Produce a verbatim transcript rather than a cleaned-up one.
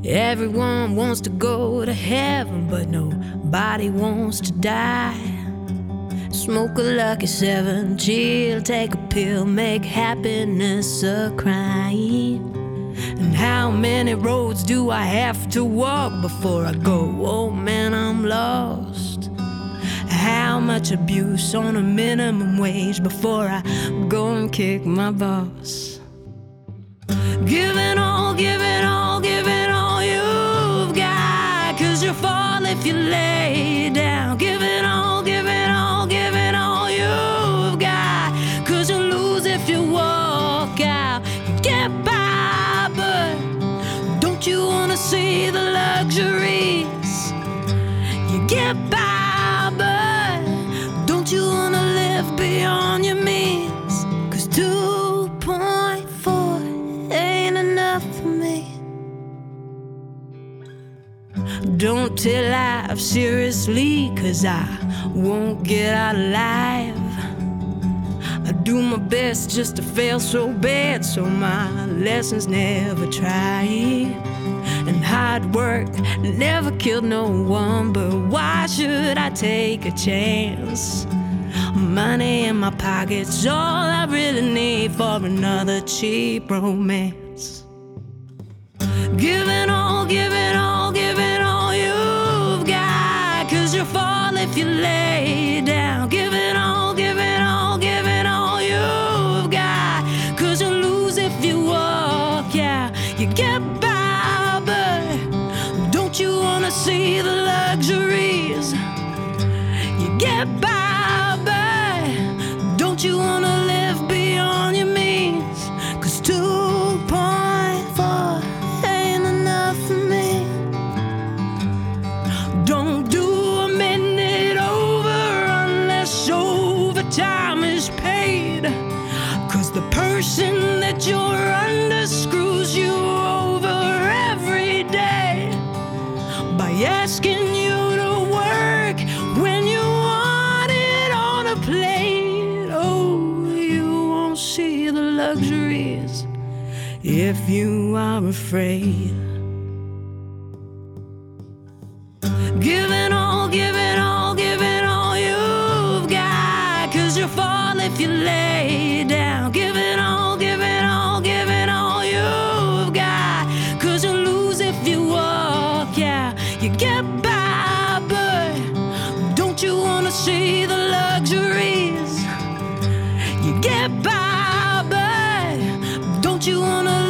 Everyone wants to go to heaven, but nobody wants to die. Smoke a lucky seven, chill, take a pill, make happiness a crime. And how many roads do I have to walk before I go? Oh man, I'm lost. How much abuse on a minimum wage before I go and kick my boss? Give it all, give it all, give it all you've got, 'cause you'll fall if you lay down. Give it all, give it all, give it all you've got, 'cause you'll lose if you walk out. You get by, but don't you wanna see the luxuries? You get by, but don't you wanna live beyond your means? 'Cause two point four ain't enough for me. Don't take life seriously, 'cause I won't get out alive. I do my best just to fail so bad, so my lessons never try. And hard work never killed no one, but why should I take a chance? Money in my pocket's all I really need for another cheap romance. Give it all, give it all, give it all you've got, 'cause you'll fall if you lay down. Give it all, give it all, give it all you've got, 'cause you'll lose if you walk. Yeah, you get by, but don't you wanna see the luxuries? You get by, but don't you wanna live beyond your means? 'Cause two point four ain't enough for me. Don't do a minute over unless overtime is paid, 'cause the person that you're under screws you over every day by asking you to work when you want it on a plate. Oh, you won't see the luxuries if you are afraid. Give it all, give it all, give it all you've got, 'cause you'll fall if you lay down. Give it all, give it all, give it all you've got, 'cause you'll lose if you walk. Yeah, you get by, but don't you wanna see the luxuries? You get by, but don't you wanna